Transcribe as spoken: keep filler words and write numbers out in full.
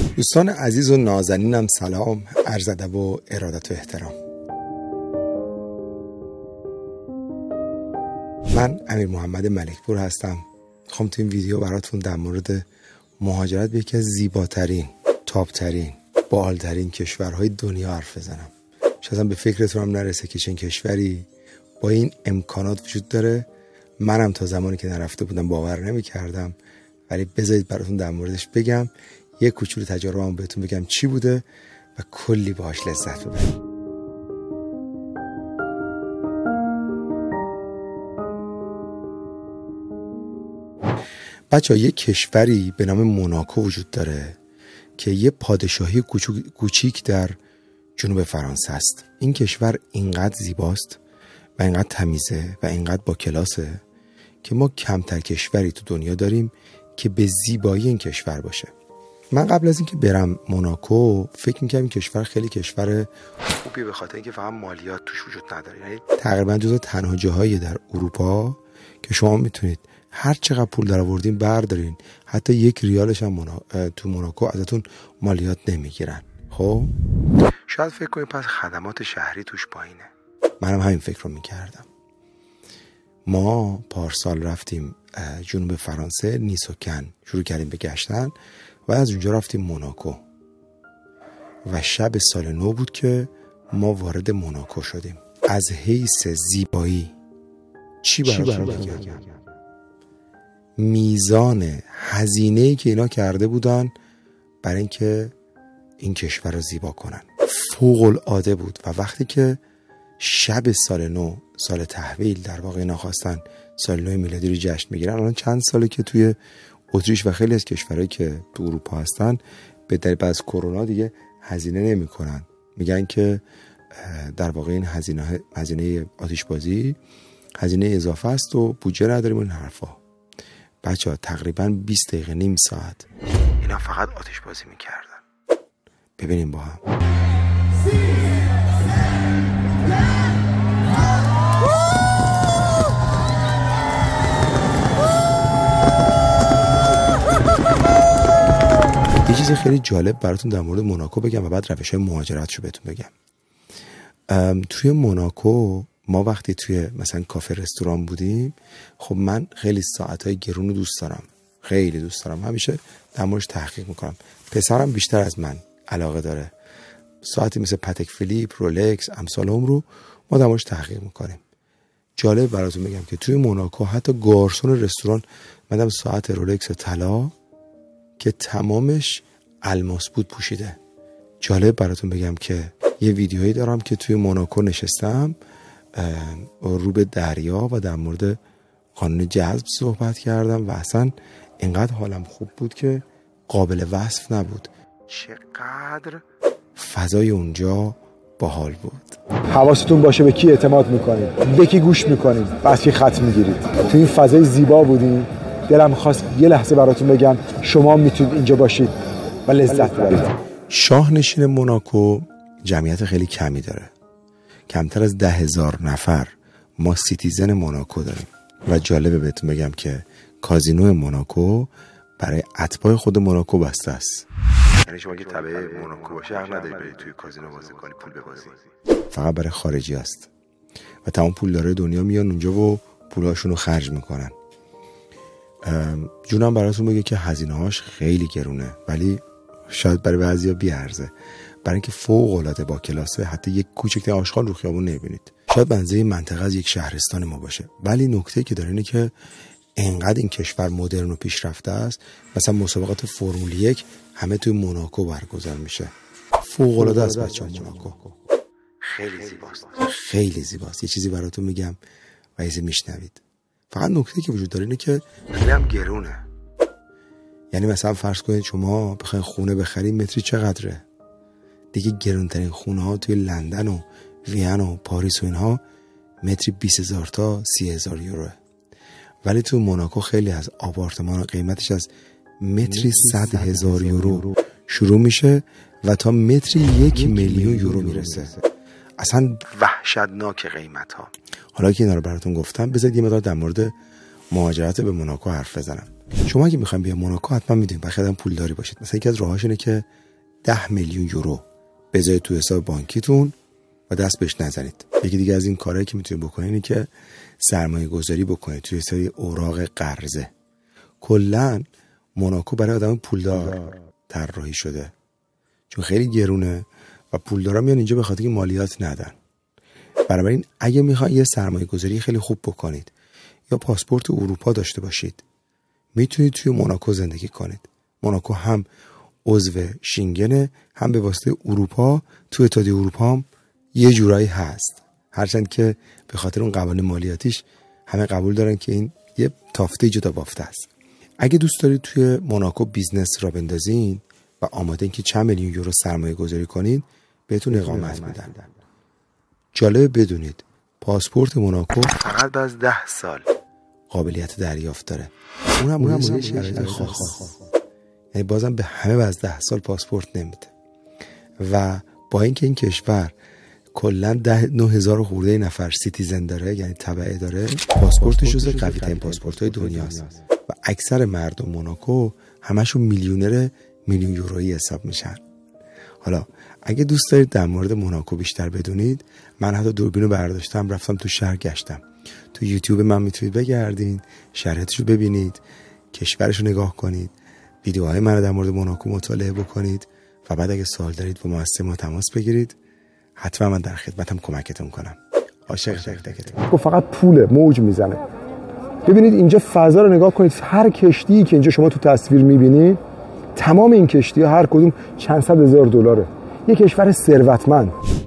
دوستان عزیز و نازنینم سلام، عرض ادب و ارادت و احترام. من امیر محمد ملکپور هستم. میخوام تو این ویدیو براتون در مورد مهاجرت به یکی از زیباترین، تاپترین، بالترین کشورهای دنیا حرف بزنم. شاید به فکرتون هم نرسه که چنین کشوری با این امکانات وجود داره. منم تا زمانی که نرفته بودم باور نمی کردم، ولی بذارید براتون در موردش بگم، یک کوچولو تجربه‌ام بهتون بگم چی بوده و کلی باهاش لذت ببرید. بچه‌ها یک کشوری به نام موناکو وجود داره که یه پادشاهی کوچیک در جنوب فرانسه است. این کشور اینقدر زیباست و اینقدر تمیزه و اینقدر با کلاسه که ما کمتر کشوری تو دنیا داریم که به زیبایی این کشور باشه. من قبل از اینکه برم موناکو فکر می‌کردم این کشور خیلی کشور خوبی به خاطر اینکه فقط مالیات توش وجود نداره. یعنی تقریبا جزو تنها جاهایی در اروپا که شما میتونید هر چقدر پول درآوردین بردارین، حتی یک ریالش هم مونا... تو موناکو ازتون مالیات نمیگیرن. خب شاید فکر کنید پس خدمات شهری توش پایینه. منم همین فکر رو میکردم. ما پارسال رفتیم جنوب فرانسه، نیس و کن شروع کردیم به گشتن و از اونجا رفتیم موناکو و شب سال نو بود که ما وارد موناکو شدیم. از حیث زیبایی چی براتون بگم؟ میزان هزینه‌ای که اینا کرده بودن برای اینکه این کشور رو زیبا کنن فوق العاده بود. و وقتی که شب سال نو، سال تحویل در واقع، اینا خواستن سال نو میلادی رو جشن بگیرن. الان چند ساله که توی اتریش و خیلی از کشورهایی که تو اروپا هستن به دلیل از کرونا دیگه هزینه نمی‌کنن. میگن که در واقع این هزینه هزینه آتشبازی هزینه اضافه است و بودجه نداریم این حرفا. بچه‌ها تقریبا بیست دقیقه، نیم ساعت اینا فقط آتشبازی می‌کردن. ببینیم با هم. یه چیز خیلی جالب براتون در مورد موناکو بگم و بعد روش‌های مهاجرتشو بهتون بگم. توی موناکو ما وقتی توی مثلا کافه رستوران بودیم، خب من خیلی ساعت‌های گرون رو دوست دارم، خیلی دوست دارم، همیشه در موردش تحقیق میکنم. پسرم بیشتر از من علاقه داره. ساعتی مثل پاتک فیلیپ، رولکس، امثال هم رو ما در موردش تحقیق میکنیم. جالب براتون بگم که توی موناکو حتی گارسون رستوران مدام ساعت رولکس طلا که تمامش الماس بود پوشیده. جالب براتون بگم که یه ویدیویی دارم که توی موناکو نشستم رو به دریا و در مورد قانون جذب صحبت کردم و اصلا اینقدر حالم خوب بود که قابل وصف نبود. چقدر فضای اونجا باحال بود. حواستون باشه به کی اعتماد میکنید، به کی گوش میکنید، بس کی خط میگیرید. تو این فضای زیبا بودیم. دلم خواست یه لحظه براتون بگم شما میتونید اینجا باشید و لذت ببرید. شاهنشین موناکو جمعیت خیلی کمی داره، کمتر از ده هزار نفر ما سیتیزن موناکو داریم. و جالبه بهتون بگم که کازینو موناکو برای اتباع خود موناکو بسته است. یعنی شما که تبع موناکو باشه حق نداری بری توی کازینو بازی کنی، پول ببازی. فقط برای خارجی است و تمام پولدارای دنیا میان اونجا و پولاشون رو خرج میکنن. جونم براتون بگه که هزینه‌هاش خیلی گرونه، ولی شاید برای بعضیا بیارزه، برای اینکه فوق العاده با کلاسه. حتی یک کوچکترین آشغال رو خیابون نمیبینید. شاید بنزه منطقه از یک شهرستان ما باشه، ولی نکته که داره اینه که انقدر این کشور مدرن و پیشرفته است. مثلا مسابقات فرمول یک همه توی موناکو برگزار میشه. فوق العاده است بچه‌ها. موناکو خیلی زیباست، خیلی زیباست. یه چیزی براتون میگم و ایزه میشنوید. فقط نکته که وجود داره اینه که خیلی هم گرونه. یعنی مثلا فرض کنید شما بخواید خونه بخرید، متری چقدره؟ دیگه گرونترین خونه ها توی لندن و وین و پاریس و اینها متری بیست هزار تا سی هزار یوروه. ولی تو موناکو خیلی از آپارتمان قیمتش از متری صد هزار یورو شروع میشه و تا متری یک میلیون یورو میرسه. اصلا وحشتناک قیمت ها. حالا که اینا رو براتون گفتم، بذارید یه مقدار در مورد مهاجرت به موناکو حرف بزنم. شما اگه میخواین بیا موناکو حتما میدونید باید آدم پولداری باشید. مثلا یکی از راهاش اینه که ده میلیون یورو بذارید تو حساب بانکیتون و دست بهش نزنید. یکی دیگه از این کارهایی که میتونید بکنید اینه که سرمایه گذاری بکنید توی سری اوراق قرضه. کلا موناکو برای آدم پولدار طراحی شده چون خیلی گرونه و پولدارا میان اینجا به خاطر اینکه مالیات ندن. بنابراین اگه میخواین یه سرمایه گذاری خیلی خوب بکنید یا پاسپورت اروپا داشته باشید میتونید توی موناکو زندگی کنید. موناکو هم عضو شنگن هم به واسطه اروپا تو اتحادیه اروپا هم یه جورایی هست، هرچند که به خاطر اون قوانین مالیاتیش همه قبول دارن که این یه تافته جدا بافته است. اگه دوست دارید توی موناکو بیزنس را بندازین و آماده این که چند میلیون یورو سرمایه گذاری کنید بهتون اقامت میدن. جالب بدونید پاسپورت موناکو فقط بعد از ده سال قابلیت دریافت داره، اونم اونم با شرایط خاص، یعنی بازم به همه بعد از ده سال پاسپورت نمیده. و با اینکه این کشور کلا ده نه هزار خورده نفر سیتیزن داره، یعنی تبعه داره، پاسپورتش جزو قوی ترین پاسپورت های دنیاست و اکثر مردم موناکو همشون میلیونر میلیون یورویی حساب میشن. حالا اگه دوست دارید در مورد موناکو بیشتر بدونید، من حتی دوربینو برداشتم رفتم تو شهر گشتم. تو یوتیوب من میتونید بگردین، شرایطش رو ببینید، کشورش رو نگاه کنید، ویدیوهای من در مورد موناکو مطالعه بکنید و بعد اگه سوال دارید با مؤسسه ما تماس بگیرید. حتما من در خدمتم کمکتون کنم. عاشق تک تکتون. فقط پوله موج میزنه. ببینید اینجا فضا رو نگاه کنید، هر کشتی که اینجا شما تو تصویر میبینید تمام این کشتی ها هر کدوم چند صد هزار دلاره. یک کشور ثروتمند.